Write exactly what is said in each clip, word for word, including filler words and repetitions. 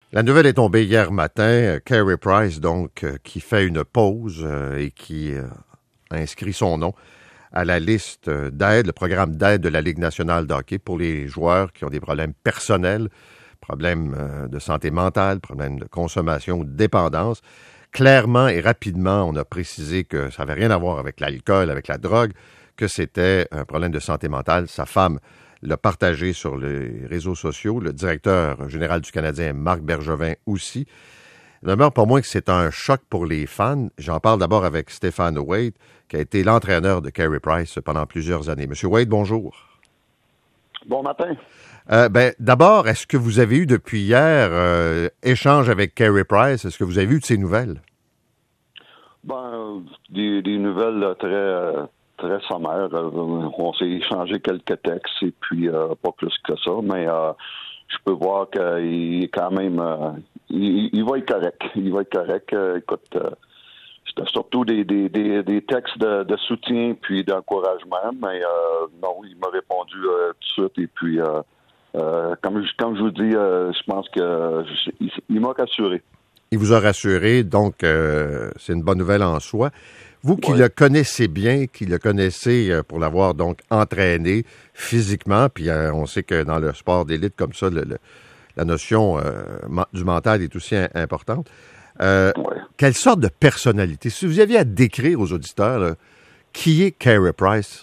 La nouvelle est tombée hier matin. Carey Price, donc, euh, qui fait une pause euh, et qui euh, inscrit son nom à la liste d'aide, le programme d'aide de la Ligue nationale de hockey pour les joueurs qui ont des problèmes personnels, problèmes euh, de santé mentale, problèmes de consommation ou de dépendance. Clairement et rapidement, on a précisé que ça n'avait rien à voir avec l'alcool, avec la drogue, que c'était un problème de santé mentale. Sa femme l'a partagé sur les réseaux sociaux. Le directeur général du Canadien, Marc Bergevin, aussi. Il demeure pour moi que c'est un choc pour les fans. J'en parle d'abord avec Stéphane Waite, qui a été l'entraîneur de Carey Price pendant plusieurs années. Monsieur Waite, bonjour. Bon matin. Euh, ben, d'abord, est-ce que vous avez eu depuis hier euh, échange avec Carey Price? Est-ce que vous avez eu de ses nouvelles? Ben, des, des nouvelles très... très sommaire. On s'est échangé quelques textes et puis euh, pas plus que ça, mais euh, je peux voir qu'il est quand même... Euh, il, il va être correct. Il va être correct. Euh, écoute, euh, c'était surtout des, des, des, des textes de, de soutien puis d'encouragement, mais euh, non, il m'a répondu euh, tout de suite et puis euh, euh, comme, je, comme je vous dis, euh, je pense que euh, il, il m'a rassuré. Il vous a rassuré, donc euh, c'est une bonne nouvelle en soi. Vous qui ouais. le connaissez bien, qui le connaissez euh, pour l'avoir donc entraîné physiquement, puis euh, on sait que dans le sport d'élite comme ça, le, le, la notion euh, du mental est aussi un, importante. Euh, ouais. Quelle sorte de personnalité? Si vous aviez à décrire aux auditeurs, là, qui est Carey Price?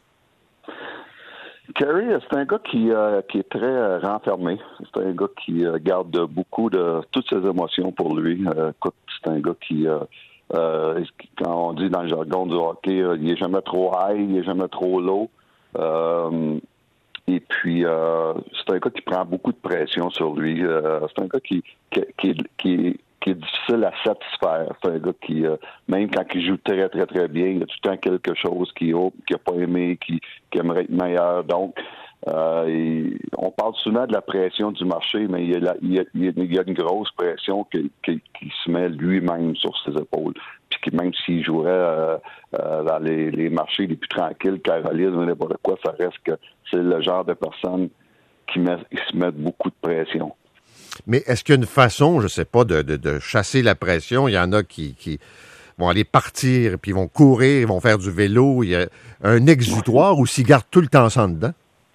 Carey, c'est un gars qui, euh, qui est très euh, renfermé. C'est un gars qui euh, garde beaucoup de toutes ses émotions pour lui. Euh, écoute, c'est un gars qui, euh, euh, quand on dit dans le jargon du hockey, euh, il est jamais trop high, il est jamais trop low. Euh, et puis, euh, c'est un gars qui prend beaucoup de pression sur lui. Euh, c'est un gars qui, qui, qui, qui qui est difficile à satisfaire. C'est un gars qui, euh, même quand il joue très, très, très bien, il y a tout le temps quelque chose qu'il n'a pas aimé, qui, qui aimerait être meilleur. Donc, euh, et on parle souvent de la pression du marché, mais il y a, il y a, il y a une grosse pression qui, qui, qui se met lui-même sur ses épaules. Puis que même s'il jouerait euh, euh, dans les, les marchés les plus tranquilles, Caroline ou n'importe quoi, ça reste que c'est le genre de personne qui, met, qui se met beaucoup de pression. Mais est-ce qu'il y a une façon, je ne sais pas, de, de, de chasser la pression? Il y en a qui, qui vont aller partir, puis ils vont courir, ils vont faire du vélo. Il y a un exutoire ou s'ils gardent tout le temps ça en dedans?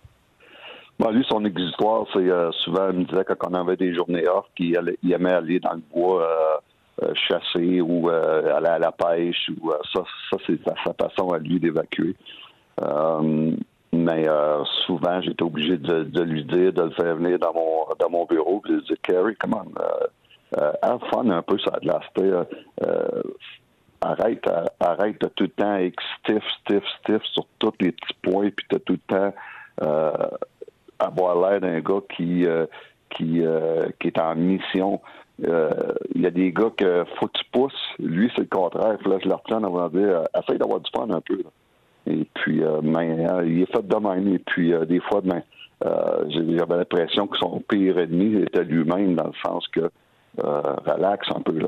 Bon, lui, son exutoire, c'est euh, souvent, il me disait quand on avait des journées off, qu'il allait, il aimait aller dans le bois euh, euh, chasser ou euh, aller à la pêche. Ou euh, ça, ça, c'est sa, sa façon à lui d'évacuer. Euh, Mais euh, souvent, j'étais obligé de, de lui dire, de le faire venir dans mon dans mon bureau, puis de lui dire, Carey, come on, euh, euh, have fun un peu, ça a de la euh, euh, arrête, euh, arrête de tout le temps être stiff, stiff, stiff sur tous les petits points, puis de tout le temps euh, avoir l'air d'un gars qui euh, qui euh, qui est en mission. Il euh, y a des gars que faut que tu pousses. Lui, c'est le contraire. Là, je leur tiens à dire, euh, essaye d'avoir du fun un peu, là. Et puis, euh, ben, euh, il est fait de même. Et puis, euh, des fois, ben, euh, j'avais l'impression que son pire ennemi était lui-même, dans le sens que euh, relax un peu, là.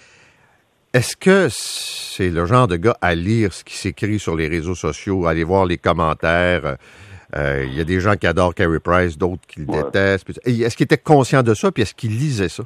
Est-ce que c'est le genre de gars à lire ce qui s'écrit sur les réseaux sociaux, aller voir les commentaires? Euh, il y a des gens qui adorent Carey Price, d'autres qui le ouais. détestent. Est-ce qu'il était conscient de ça, puis est-ce qu'il lisait ça?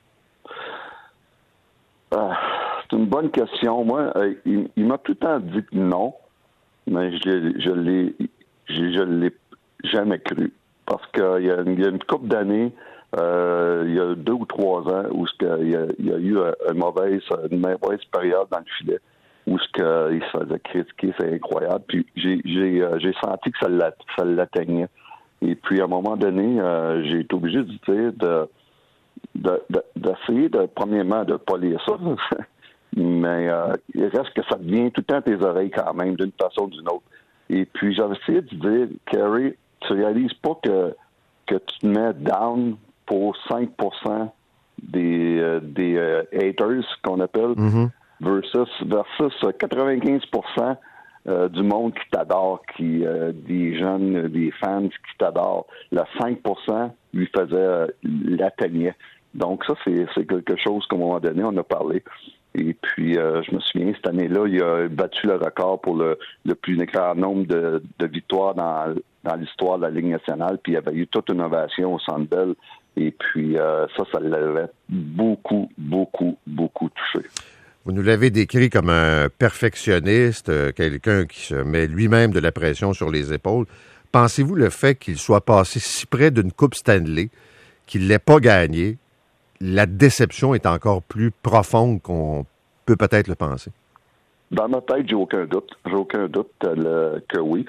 Euh, c'est une bonne question. Moi, euh, il, il m'a tout le temps dit que non. Mais je, je l'ai je, je l'ai jamais cru. Parce qu'il y a, il y a une couple d'années, euh, il y a deux ou trois ans, où ce que, il, y a, il y a eu une mauvaise, une mauvaise période dans le filet, où ce que, il se faisait critiquer, c'est incroyable. Puis j'ai, j'ai, j'ai senti que ça, l'a, ça l'atteignait. Et puis à un moment donné, euh, j'ai été obligé de dire de, de, de, d'essayer de, premièrement, de ne pas lire ça. Mais euh, il reste que ça devient tout le temps tes oreilles quand même, d'une façon ou d'une autre. Et puis, j'avais essayé de dire, Carey, tu réalises pas que, que tu te mets down pour cinq pour cent des, euh, des euh, haters, qu'on appelle, mm-hmm. versus, versus quatre-vingt-quinze pour cent euh, du monde qui t'adore, qui euh, des jeunes, des fans qui t'adorent. Le cinq pour cent lui faisait, euh, l'atteignait. Donc ça, c'est, c'est quelque chose qu'à un moment donné, on a parlé. Et puis, euh, je me souviens, cette année-là, il a battu le record pour le, le plus grand nombre de, de victoires dans, dans l'histoire de la Ligue nationale. Puis, il y avait eu toute une ovation au Centre Bell Et puis, euh, ça, ça l'avait beaucoup, beaucoup, beaucoup touché. Vous nous l'avez décrit comme un perfectionniste, euh, quelqu'un qui se met lui-même de la pression sur les épaules. Pensez-vous le fait qu'il soit passé si près d'une Coupe Stanley, qu'il ne l'ait pas gagnée, la déception est encore plus profonde qu'on peut peut-être le penser? Dans ma tête, j'ai aucun doute. J'ai aucun doute le, que oui.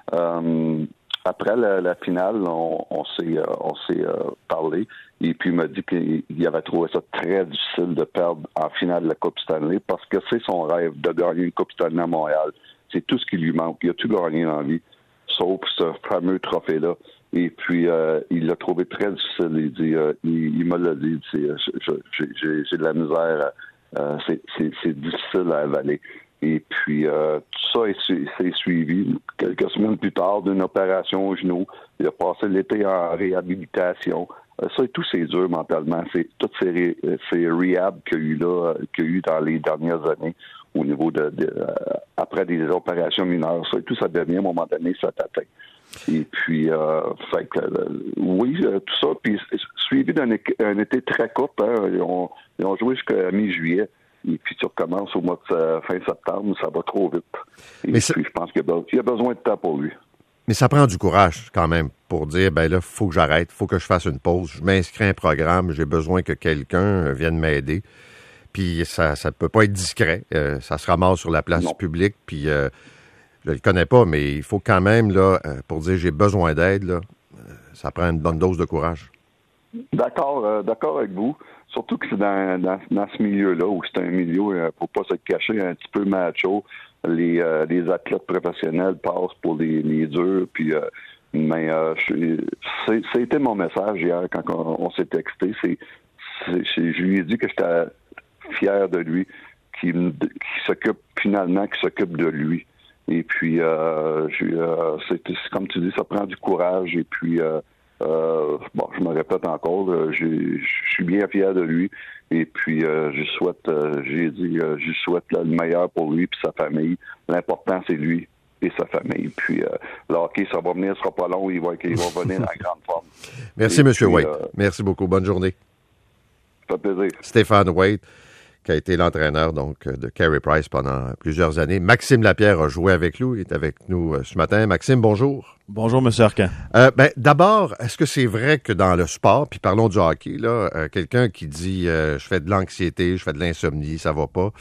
Euh, après la, la finale, on, on s'est, euh, on s'est euh, parlé. Et puis, il m'a dit qu'il avait trouvé ça très difficile de perdre en finale de la Coupe Stanley parce que c'est son rêve de gagner une Coupe Stanley à Montréal. C'est tout ce qui lui manque. Il a tout gagné dans la vie, sauf ce fameux trophée-là. Et puis, euh, il l'a trouvé très difficile. Il dit, euh, il, il m'a l'a dit, c'est, j'ai, j'ai, j'ai de la misère, euh, c'est, c'est, c'est difficile à avaler. Et puis, euh, tout ça est, c'est suivi quelques semaines plus tard d'une opération au genou. Il a passé l'été en réhabilitation. Euh, ça, tout, c'est dur mentalement. C'est toutes ces, ré, ces rehab qu'il y a eu là, qu'il y a eu dans les dernières années au niveau de, de euh, après des opérations mineures. Ça, tout, ça devient, à un moment donné, ça t'atteint. Et puis, euh, fait que, euh, oui, euh, tout ça. Puis, suivi d'un un été très court. Hein, ils, ont, ils ont joué jusqu'à mi-juillet. Et puis, tu recommences au mois de euh, fin septembre, ça va trop vite. Et Mais puis, je pense qu'il y, a, il y a besoin de temps pour lui. Mais ça prend du courage, quand même, pour dire, ben là, il faut que j'arrête, il faut que je fasse une pause. Je m'inscris à un programme, j'ai besoin que quelqu'un vienne m'aider. Puis, ça ne peut pas être discret. Euh, ça se ramasse sur la place non. publique. Puis, euh, je ne le connais pas, mais il faut quand même, là, pour dire j'ai besoin d'aide, là, ça prend une bonne dose de courage. D'accord, euh, d'accord avec vous. Surtout que c'est dans, dans, dans ce milieu-là, où c'est un milieu, il ne faut pas se cacher, un petit peu macho. Les, euh, les athlètes professionnels passent pour les, les durs. Puis, euh, mais euh, c'est, c'était mon message hier quand on, on s'est texté. C'est, c'est, je lui ai dit que j'étais fier de lui, qu'il, qu'il s'occupe finalement, qu'il s'occupe de lui. Et puis, euh, je, euh, c'est, c'est comme tu dis, ça prend du courage. Et puis, euh, Euh, bon, je me répète encore, euh, je suis bien fier de lui et puis euh, je souhaite, euh, j'ai dit, euh, je souhaite là, le meilleur pour lui et sa famille. L'important, c'est lui et sa famille. Puis euh, le hockey, ça va venir, ce sera pas long, il va, il va venir en grande forme. Merci, M. Waite. Euh, Merci beaucoup. Bonne journée. Ça fait plaisir. Stéphane Waite, qui a été l'entraîneur donc de Carey Price pendant plusieurs années. Maxime Lapierre a joué avec nous, il est avec nous ce matin. Maxime, bonjour. Bonjour, M. Arcan. Euh, ben, d'abord, est-ce que c'est vrai que dans le sport, puis parlons du hockey, là, euh, quelqu'un qui dit euh, je fais de l'anxiété, je fais de l'insomnie, ça va pas,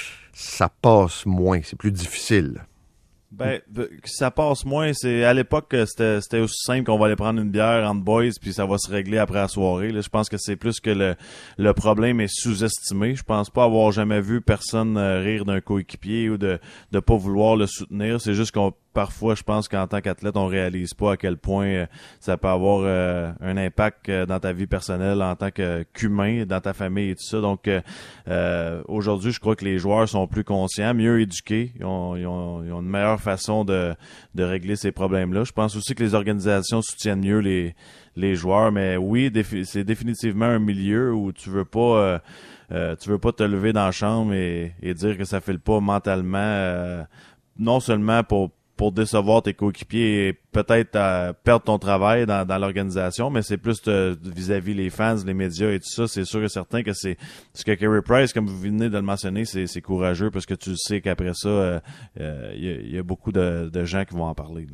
ça passe moins, c'est plus difficile? Ben, ça passe moins. C'est à l'époque, c'était, c'était aussi simple qu'on va aller prendre une bière entre boys puis ça va se régler après la soirée. Là, je pense que c'est plus que le, le problème est sous-estimé. Je pense pas avoir jamais vu personne rire d'un coéquipier ou de de pas vouloir le soutenir. C'est juste qu'on parfois, je pense qu'en tant qu'athlète, on réalise pas à quel point ça peut avoir euh, un impact dans ta vie personnelle en tant que, qu'humain, dans ta famille et tout ça. Donc, euh, aujourd'hui, je crois que les joueurs sont plus conscients, mieux éduqués. Ils ont, ils ont, ils ont une meilleure façon de, de régler ces problèmes-là. Je pense aussi que les organisations soutiennent mieux les, les joueurs. Mais oui, défi- c'est définitivement un milieu où tu veux pas... Euh, euh, tu veux pas te lever dans la chambre et, et dire que ça file pas mentalement, euh, non seulement pour pour décevoir tes coéquipiers et peut-être euh, perdre ton travail dans, dans l'organisation, mais c'est plus de, vis-à-vis les fans, les médias et tout ça. C'est sûr et certain que c'est ce que Carey Price, comme vous venez de le mentionner, c'est, c'est courageux parce que tu sais qu'après ça, il euh, euh, y, y a beaucoup de, de gens qui vont en parler.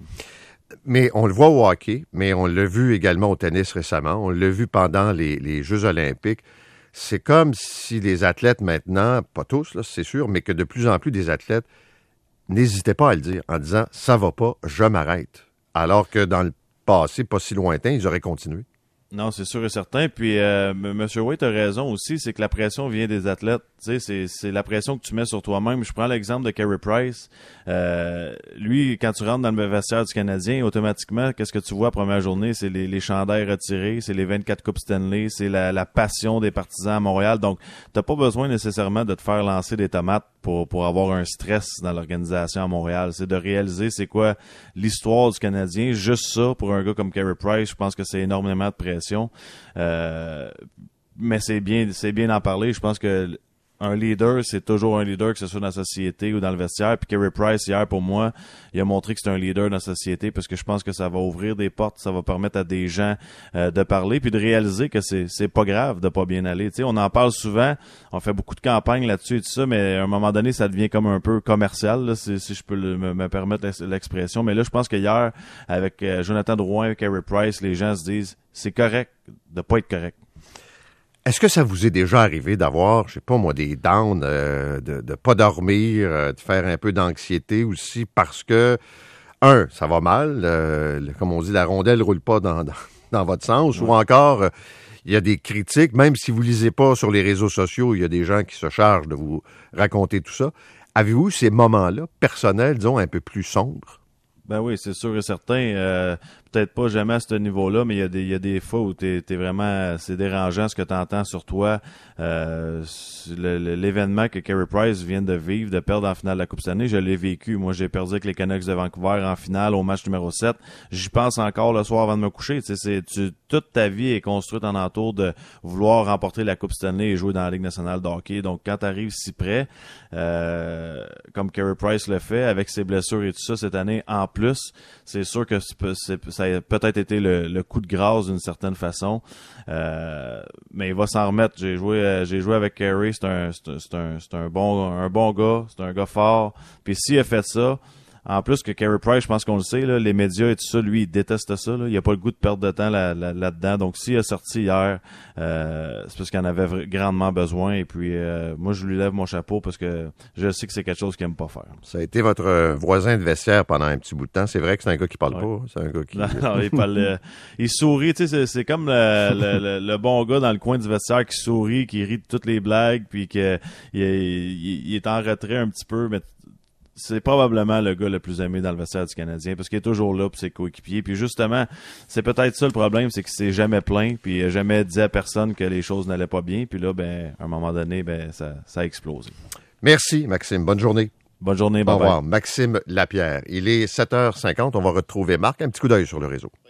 Mais on le voit au hockey, mais on l'a vu également au tennis récemment. On l'a vu pendant les, les Jeux olympiques. C'est comme si les athlètes maintenant, pas tous, là, c'est sûr, mais que de plus en plus des athlètes n'hésitez pas à le dire en disant « ça va pas, je m'arrête ». Alors que dans le passé, pas si lointain, ils auraient continué. Non, c'est sûr et certain. Puis, euh, M. Waite a raison aussi, c'est que la pression vient des athlètes. Tu sais, c'est, c'est la pression que tu mets sur toi-même. Je prends l'exemple de Carey Price. Euh, lui, quand tu rentres dans le vestiaire du Canadien, automatiquement, qu'est-ce que tu vois la première journée? C'est les, les chandails retirés, c'est les vingt-quatre Coupes Stanley, c'est la, la passion des partisans à Montréal. Donc, t'as pas besoin nécessairement de te faire lancer des tomates pour, pour avoir un stress dans l'organisation à Montréal. C'est de réaliser c'est quoi l'histoire du Canadien. Juste ça, pour un gars comme Carey Price, je pense que c'est énormément de pression. Euh, mais c'est bien, c'est bien d'en parler. Je pense que un leader, c'est toujours un leader, que ce soit dans la société ou dans le vestiaire. Puis Carey Price, hier, pour moi, il a montré que c'est un leader dans la société parce que je pense que ça va ouvrir des portes, ça va permettre à des gens euh, de parler puis de réaliser que c'est c'est pas grave de pas bien aller. Tu sais, on en parle souvent, on fait beaucoup de campagnes là-dessus et tout ça, mais à un moment donné, ça devient comme un peu commercial, là, si, si je peux le, me, me permettre l'expression. Mais là, je pense que hier, avec euh, Jonathan Drouin et Carey Price, les gens se disent c'est correct de pas être correct. Est-ce que ça vous est déjà arrivé d'avoir, je sais pas moi, des downs, euh, de ne pas dormir, euh, de faire un peu d'anxiété aussi parce que, un, ça va mal, euh, comme on dit, la rondelle roule pas dans, dans, dans votre sens, ouais. Ou encore, il euh, y a des critiques, même si vous lisez pas sur les réseaux sociaux, il y a des gens qui se chargent de vous raconter tout ça. Avez-vous ces moments-là, personnels, disons, un peu plus sombres? Ben oui, c'est sûr et certain. Euh, peut-être pas jamais à ce niveau-là, mais il y a des il y a des fois où t'es t'es vraiment c'est dérangeant ce que tu entends sur toi. Euh, le, le, l'événement que Carey Price vient de vivre, de perdre en finale de la Coupe Stanley, je l'ai vécu. Moi, j'ai perdu avec les Canucks de Vancouver en finale au match numéro sept. J'y pense encore le soir avant de me coucher. Tu sais, c'est tu, toute ta vie est construite en entour de vouloir remporter la Coupe Stanley et jouer dans la Ligue nationale de hockey. Donc, quand tu arrives si près, euh, comme Carey Price le fait, avec ses blessures et tout ça cette année en plus, c'est sûr que c'est, c'est, ça a peut-être été le, le coup de grâce d'une certaine façon. Euh, mais il va s'en remettre. J'ai joué, euh, j'ai joué avec Carey. C'est un, c'est un, c'est un, c'est un bon, un bon gars. C'est un gars fort. Puis s'il a fait ça, en plus que Carey Price, je pense qu'on le sait, là, les médias et tout ça, lui, il déteste ça. Là. Il a pas le goût de perdre de temps là, là, là-dedans. Donc, s'il a sorti hier, euh, c'est parce qu'il en avait v- grandement besoin. Et puis, euh, moi, je lui lève mon chapeau parce que je sais que c'est quelque chose qu'il aime pas faire. Ça a été votre euh, voisin de vestiaire pendant un petit bout de temps. C'est vrai que c'est un gars qui parle ouais. pas. C'est un gars qui... Non, non, il parle... euh, il sourit. Tu sais, c'est, c'est comme le, le, le, le bon gars dans le coin du vestiaire qui sourit, qui rit de toutes les blagues, puis qu'il il, il est en retrait un petit peu, mais c'est probablement le gars le plus aimé dans le vestiaire du Canadien parce qu'il est toujours là pour ses coéquipiers. Puis justement, c'est peut-être ça le problème, c'est qu'il s'est jamais plaint puis il a jamais dit à personne que les choses n'allaient pas bien. Puis là, ben, à un moment donné, ben, ça, ça a explosé. Merci, Maxime. Bonne journée. Bonne journée. Au revoir. Maxime Lapierre. Il est sept heures cinquante. On va retrouver Marc. Un petit coup d'œil sur le réseau.